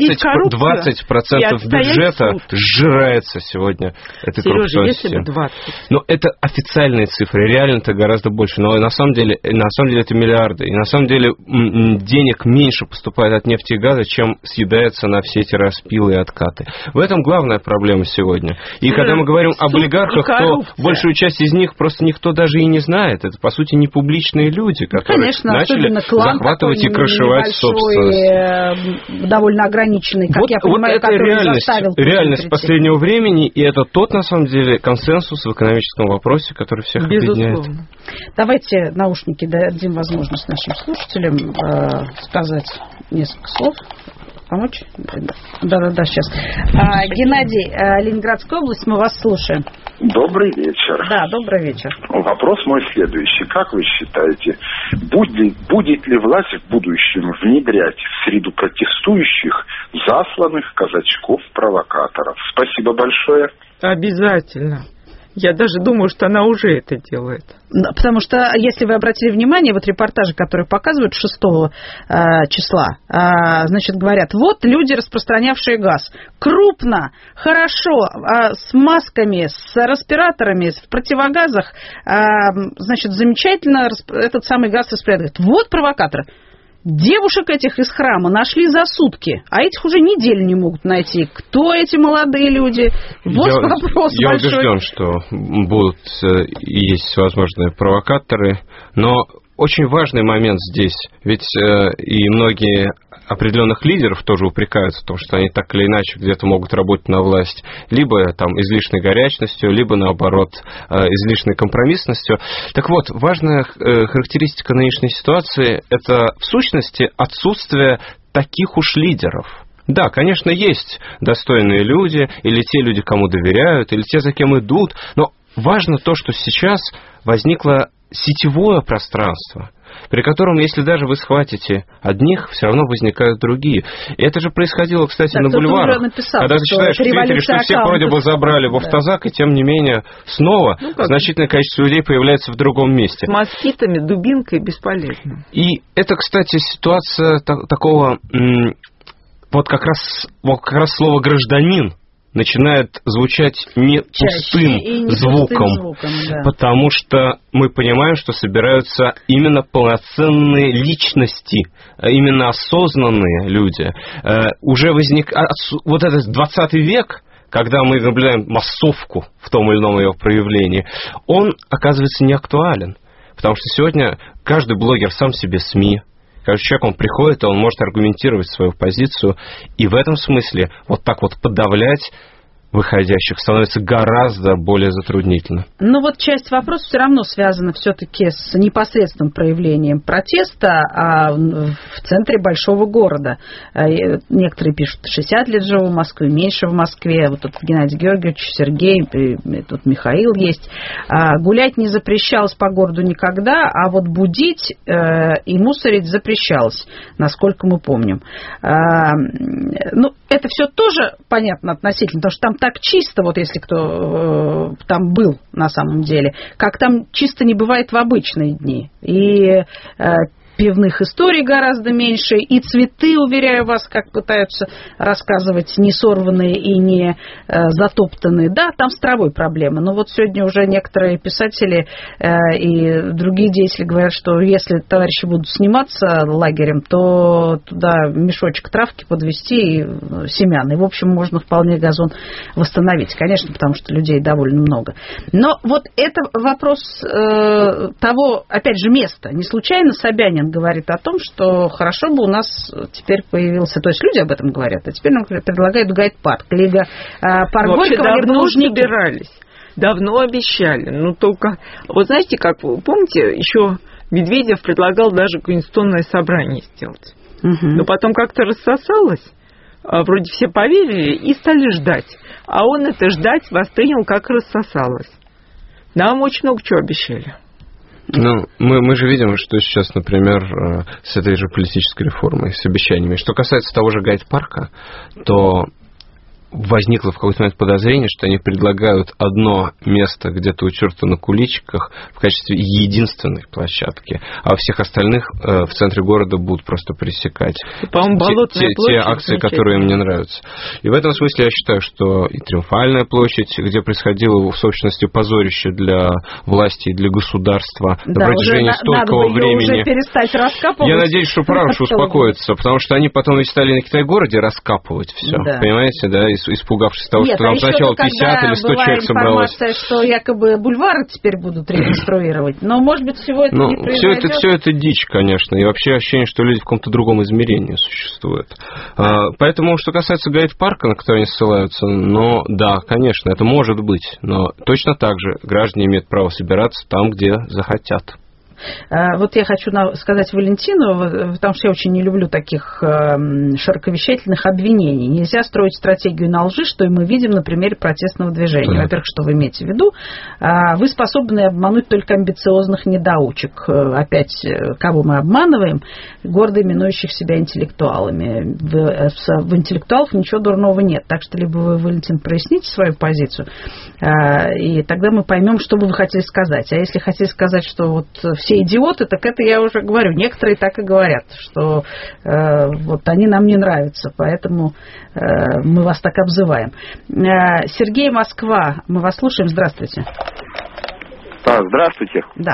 двадцать процентов бюджета сжирается сегодня этой коррупционной системой. Но это официальные цифры, реально-то гораздо больше. Но на самом деле, на самом деле это миллиарды. И на самом деле денег меньше поступает от нефти и газа, чем съедается на все эти распилы и откаты. В этом главная проблема сегодня. И Сережа, когда мы говорим об олигархах, то большую часть из них просто никто даже и не знает. Это, по сути, не публичные люди, которые Конечно, начали клан захватывать и крышевать собственность. Довольно ограниченный, как вот, я понимаю, вот это который реальность, заставил... реальность последнего времени, и это тот, на самом деле, консенсус в экономическом вопросе, который всех объединяет. Безусловно. Давайте наушники дадим возможность нашим слушателям э, сказать несколько слов. Помочь? Да-да-да, сейчас. А, Геннадий, Ленинградская область, мы вас слушаем. Добрый вечер. Да, добрый вечер. Вопрос мой следующий. Как вы считаете, будет, будет ли власть в будущем внедрять в среду протестующих засланных казачков-провокаторов? Спасибо большое. Обязательно. Я даже думаю, что она уже это делает. Потому что, если вы обратили внимание, вот репортажи, которые показывают шестого э, числа, э, значит, говорят, вот люди, распространявшие газ. Крупно, хорошо, э, с масками, с респираторами, в противогазах, э, значит, замечательно этот самый газ распределяют. Вот провокаторы. Девушек этих из храма нашли за сутки, а этих уже неделю не могут найти. Кто эти молодые люди? Вот я, вопрос я большой. Я убежден, что будут и есть возможные провокаторы, но очень важный момент здесь, ведь и многие определенных лидеров тоже упрекают в том, что они так или иначе где-то могут работать на власть, либо там излишней горячностью, либо наоборот излишней компромиссностью. Так вот, важная характеристика нынешней ситуации – это в сущности отсутствие таких уж лидеров. Да, конечно, есть достойные люди, или те люди, кому доверяют, или те, за кем идут, но важно то, что сейчас возникло сетевое пространство, при котором, если даже вы схватите одних, все равно возникают другие. И это же происходило, кстати, так, на бульварах. Написал, когда ты читаешь в Твиттере, что всех вроде бы забрали в автозак, да. И тем не менее снова ну, значительное количество людей появляется в другом месте. С москитами, дубинкой бесполезно. И это, кстати, ситуация та- такого... М- вот, как раз, вот как раз слово «гражданин» начинает звучать не пустым не звуком, пустым звуком да. Потому что мы понимаем, что собираются именно полноценные личности, именно осознанные люди. Э, уже возник... Вот этот двадцатый век, когда мы наблюдаем массовку в том или ином ее проявлении, он оказывается не актуален. Потому что сегодня каждый блогер сам себе СМИ, каждый человек, он приходит, и он может аргументировать свою позицию, и в этом смысле вот так вот подавлять выходящих становится гораздо более затруднительно. Но вот часть вопросов все равно связана все-таки с непосредственным проявлением протеста а в центре большого города. Некоторые пишут, шестьдесят лет живу в Москве, меньше в Москве. Вот тут Геннадий Георгиевич, Сергей, тут Михаил есть. Гулять не запрещалось по городу никогда, а вот будить и мусорить запрещалось, насколько мы помним. Ну, это все тоже понятно относительно, потому что там так чисто, вот если кто э, там был на самом деле, как там чисто не бывает в обычные дни. И э, пивных историй гораздо меньше, и цветы, уверяю вас, как пытаются рассказывать, не сорванные и не э, затоптанные. Да, там с травой проблемы, но вот сегодня уже некоторые писатели э, и другие деятели говорят, что если товарищи будут сниматься лагерем, то туда мешочек травки подвести и семян. И, в общем, можно вполне газон восстановить, конечно, потому что людей довольно много. Но вот это вопрос э, того, опять же, места. Не случайно Собянин говорит о том, что хорошо бы у нас теперь появился, то есть люди об этом говорят, а теперь нам предлагают гайд-парк, либо а, парк Вообще Горького, либо давно Лужники. собирались, давно обещали, но только, вот знаете, как вы помните, еще Медведев предлагал даже конституционное собрание сделать, угу. Но потом как-то рассосалось, вроде все поверили и стали ждать, а он это ждать воспринял как рассосалось. Нам очень много чего обещали. Ну, мы, мы же видим, что сейчас, например, с этой же политической реформой, с обещаниями. Что касается того же гайд-парка, то возникло в какой-то момент подозрение, что они предлагают одно место где-то у черта на куличиках в качестве единственной площадки, а всех остальных э, в центре города будут просто пресекать. По-моему, те, те, те акции, которые им не нравятся. И в этом смысле я считаю, что и Триумфальная площадь, где происходило, в собственности, позорище для власти и для государства да, на протяжении столького времени. Уже перестать раскапывать. Я надеюсь, что пора уж успокоиться, потому что они потом ведь стали на Китай-городе раскапывать все, да. Понимаете, да, испугавшись того, Нет, что там а сначала пятьдесят или сто человек собралось. Информация, что якобы бульвары теперь будут реконструировать, но, может быть, всего это ну, не произойдет. Все это, все это дичь, конечно, и вообще ощущение, что люди в каком-то другом измерении существуют. А, поэтому, что касается гайд-парка, на который они ссылаются, ну, да, конечно, это может быть, но точно так же граждане имеют право собираться там, где захотят. Вот я хочу сказать Валентину, потому что я очень не люблю таких широковещательных обвинений. Нельзя строить стратегию на лжи, что и мы видим на примере протестного движения. Да. Во-первых, что вы имеете в виду? Вы способны обмануть только амбициозных недоучек. Опять, кого мы обманываем? Гордо именующих себя интеллектуалами. В, в интеллектуалов ничего дурного нет. Так что либо вы, Валентин, проясните свою позицию, и тогда мы поймем, что бы вы хотели сказать. А если хотели сказать, что вот все идиоты, так это я уже говорю. Некоторые так и говорят, что э, вот они нам не нравятся, поэтому э, мы вас так обзываем. Э, Сергей, Москва, мы вас слушаем. Здравствуйте. А, здравствуйте. Да.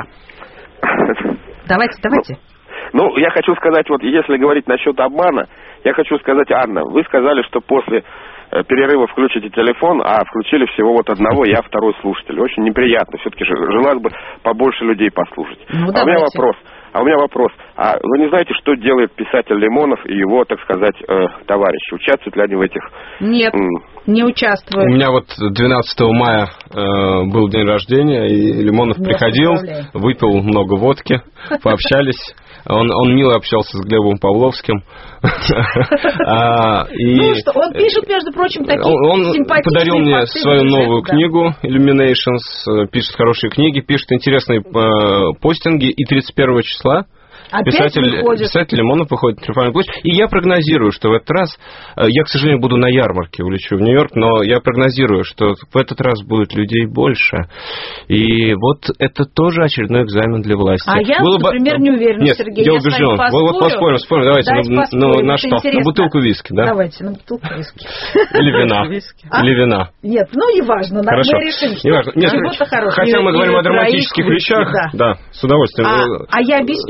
Давайте, давайте. Ну, ну, я хочу сказать, вот если говорить насчет обмана, я хочу сказать, Анна, вы сказали, что после перерыва включите телефон, а включили всего вот одного, я второй слушатель. Очень неприятно. Все-таки желалось бы побольше людей послушать. Ну, а у меня вопрос. А у меня вопрос. А вы не знаете, что делает писатель Лимонов и его, так сказать, э, товарищи? Участвуют ли они в этих... Нет, м- не участвуют. У меня вот двенадцатого мая э, был день рождения, и Лимонов Вас приходил, выпил много водки, пообщались. Он, он мило общался с Глебом Павловским. Ну что, он пишет, между прочим, такие симпатичные... Он подарил мне свою новую книгу Illuminations, пишет хорошие книги, пишет интересные постинги, и тридцать первого числа Писатель, писатель Лимонов выходит на Триумфальную площадь. И я прогнозирую, что в этот раз... Я, к сожалению, буду на ярмарке, улечу в Нью-Йорк, но я прогнозирую, что в этот раз будет людей больше. И вот это тоже очередной экзамен для власти. А я, Было например, бы... не уверена, Нет, Сергей. Я убежден. Вот, вот поспорим, спорим. Давайте. Давайте на, поспорим, на, на что? Интересно. На бутылку виски, да? Давайте, на бутылку виски. Или вина. А? Или вина. Нет, ну не важно. Хорошо. Мы решим, что не важно. Нет, чего-то хорошего. Хотя мы говорим о драматических вещах. Да. да, с удовольствием. А, а я объясню, почему.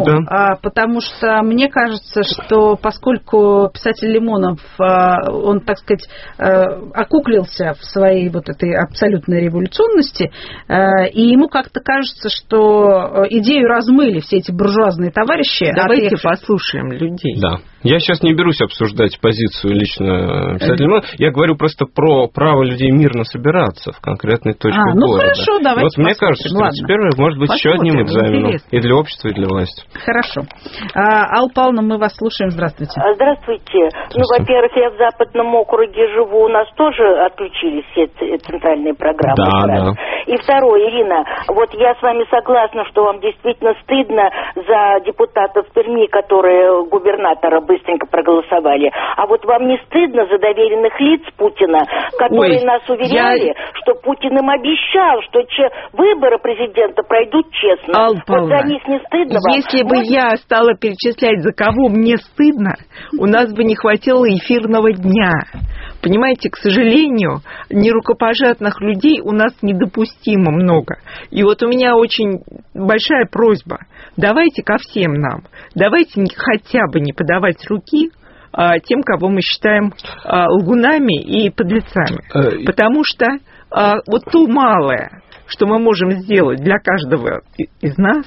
Да. А, потому что мне кажется, что поскольку писатель Лимонов, а, он, так сказать, а, окуклился в своей вот этой абсолютной революционности, а, и ему как-то кажется, что идею размыли все эти буржуазные товарищи. Давайте отъехав... послушаем людей. Да. Я сейчас не берусь обсуждать позицию лично писателя Лимонова. Я говорю просто про право людей мирно собираться в конкретной точке а, ну города. хорошо, давайте Вот мне кажется, что тридцать первое может быть посмотрим, еще одним экзаменом. Интересно. И для общества, и для власти. Хорошо. А, Алла Павловна, мы вас слушаем. Здравствуйте. Здравствуйте. Здравствуйте. Ну, во-первых, я в Западном округе живу. У нас тоже отключились все центральные программы. Да, да. И второе, Ирина, вот я с вами согласна, что вам действительно стыдно за депутатов Перми, которые губернатора быстренько проголосовали. А вот вам не стыдно за доверенных лиц Путина, которые Ой, нас уверяли, я... что Путин им обещал, что че... выборы президента пройдут честно. Алла Павловна, вот за них не стыдно вам? Если бы я стала перечислять, за кого мне стыдно, у нас бы не хватило эфирного дня. Понимаете, к сожалению, нерукопожатных людей у нас недопустимо много. И вот у меня очень большая просьба. Давайте ко всем нам, давайте хотя бы не подавать руки а, тем, кого мы считаем а, лгунами и подлецами. Потому что а, вот то малое, что мы можем сделать для каждого из нас,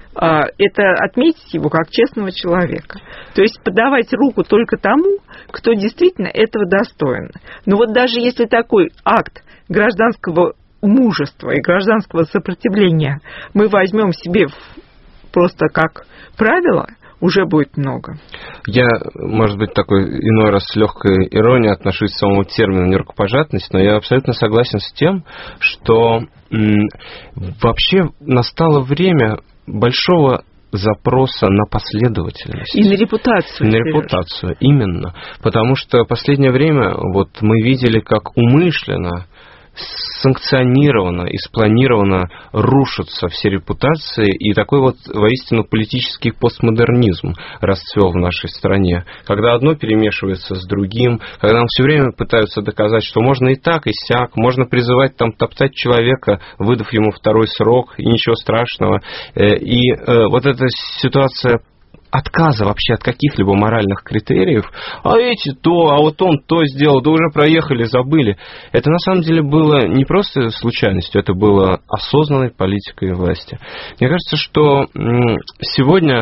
это отметить его как честного человека. То есть подавать руку только тому, кто действительно этого достоин. Но вот даже если такой акт гражданского мужества и гражданского сопротивления мы возьмем себе просто как правило, уже будет много. Я, может быть, такой иной раз с легкой иронией отношусь к самому термину нерукопожатность, но я абсолютно согласен с тем, что м- вообще настало время большого запроса на последовательность. И на репутацию. На репутацию, именно. Потому что в последнее время вот мы видели, как умышленно, санкционированно и спланированно рушатся все репутации, и такой вот воистину политический постмодернизм расцвел в нашей стране, когда одно перемешивается с другим, когда нам все время пытаются доказать, что можно и так, и сяк, можно призывать там топтать человека, выдав ему второй срок, и ничего страшного. И вот эта ситуация отказа вообще от каких-либо моральных критериев, а эти то, а вот он то сделал, да уже проехали, забыли. Это на самом деле было не просто случайностью, это было осознанной политикой власти. Мне кажется, что сегодня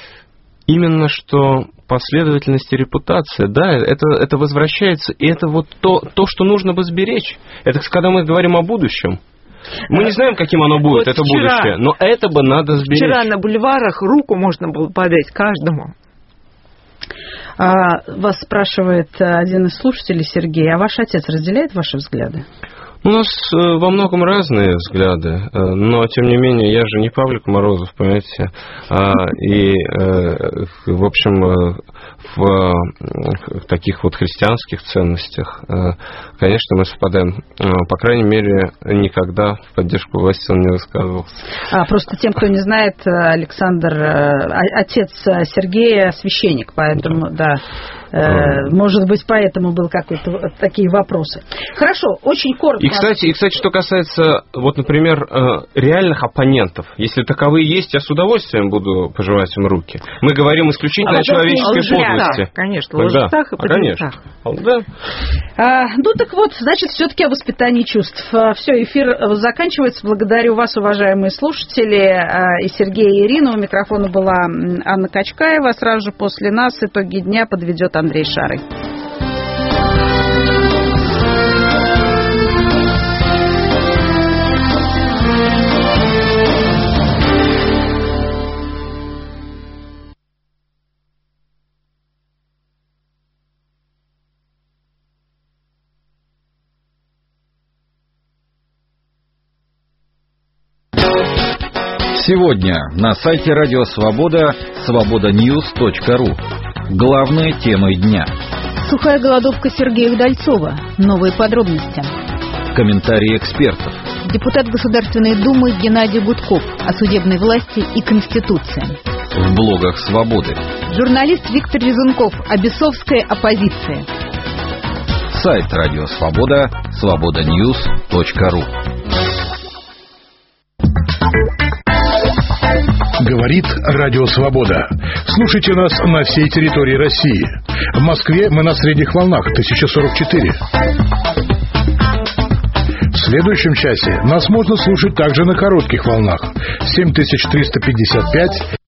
именно что последовательность и репутация, да, это, это возвращается, и это вот то, то, что нужно бы сберечь. Это когда мы говорим о будущем. Мы не знаем, каким оно будет, вот это вчера, будущее, но это бы надо сберечь. Вчера на бульварах руку можно было подать каждому. А, вас спрашивает один из слушателей, Сергей, а ваш отец разделяет ваши взгляды? У нас во многом разные взгляды, но, тем не менее, я же не Павлик Морозов, понимаете, и, в общем, в таких вот христианских ценностях, конечно, мы совпадаем. По крайней мере, никогда в поддержку власти он не высказывался. А, просто тем, кто не знает, Александр, отец Сергея священник, поэтому, да. да. Может быть, поэтому был какой-то такие вопросы. Хорошо, очень коротко. И, кстати, и, кстати, что касается, вот, например, реальных оппонентов, если таковые есть, я с удовольствием буду пожимать им руки. Мы говорим исключительно а о человеческой подлости. Конечно, лжецах и подлецах. Да. А, ну, так вот, значит, все-таки о воспитании чувств. Все, эфир заканчивается. Благодарю вас, уважаемые слушатели, и Сергея, и Ирину. У микрофона была Анна Качкаева. Сразу же после нас итоги дня подведет Андрей Шарый. Сегодня на сайте Радио Свобода свобода ньюс точка ру. Главные темы дня. Сухая голодовка Сергея Удальцова. Новые подробности. Комментарии экспертов. Депутат Государственной Думы Геннадий Гудков о судебной власти и Конституции. В блогах Свободы. Журналист Виктор Резунков о бесовской оппозиции. Сайт Радио Свобода свобода ньюс точка ру. Говорит Радио Свобода. Слушайте нас на всей территории России. В Москве мы на средних волнах тысяча сорок четыре. В следующем часе нас можно слушать также на коротких волнах семь тысяч триста пятьдесят пять